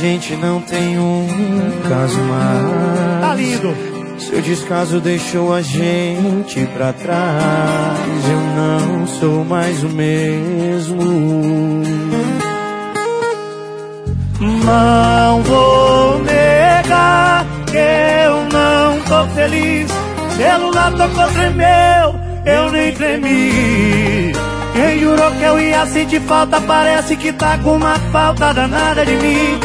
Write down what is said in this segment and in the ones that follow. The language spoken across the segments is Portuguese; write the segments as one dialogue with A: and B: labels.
A: gente não tem um caso mais.
B: Tá lindo.
A: Seu descaso deixou a gente pra trás. Eu não sou mais o mesmo.
B: Não vou negar que eu não tô feliz. Celular tocou, tremeu, eu nem tremi. Quem jurou que eu ia sentir falta, parece que tá com uma falta danada de mim.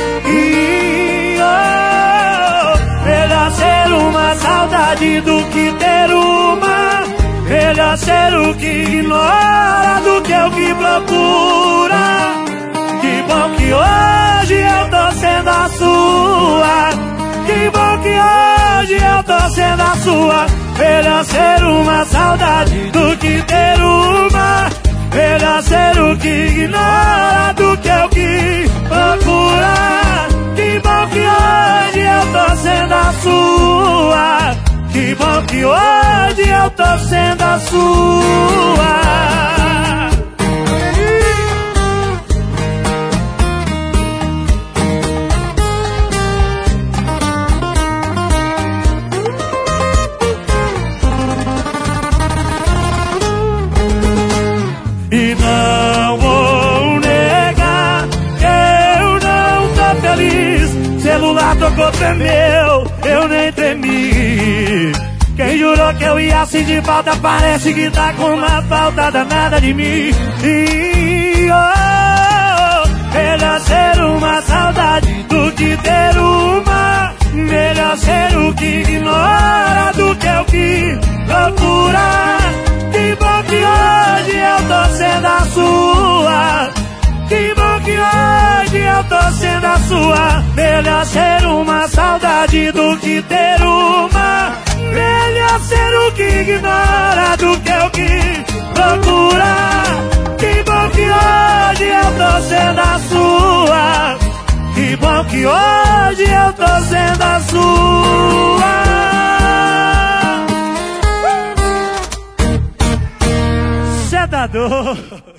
B: Melhor ser uma saudade do que ter uma. Melhor ser o que ignora do que o que procura. Que bom que hoje eu tô sendo a sua. Que bom que hoje eu tô sendo a sua. Melhor ser uma saudade do que ter uma. Melhor ser o que ignora do que o que procura. Que bom que hoje eu tô sendo a sua. Que bom que hoje eu tô sendo a sua. E não vou negar que eu não tô feliz. Celular tocou, tremeu, eu nem tremi. Quem jurou que eu ia sentir falta, parece que tá com uma falta danada de mim. Melhor ser uma saudade do que ter uma. Melhor ser o que ignora do que o que procura. Que bom que hoje eu tô sendo a sua. Que bom que hoje eu tô sendo a sua. Melhor ser uma saudade do que ter uma. Melhor ser o que ignora do que o que procura. Que bom que hoje eu tô sendo a sua. Que bom que hoje eu tô sendo a sua. Cê tá doido.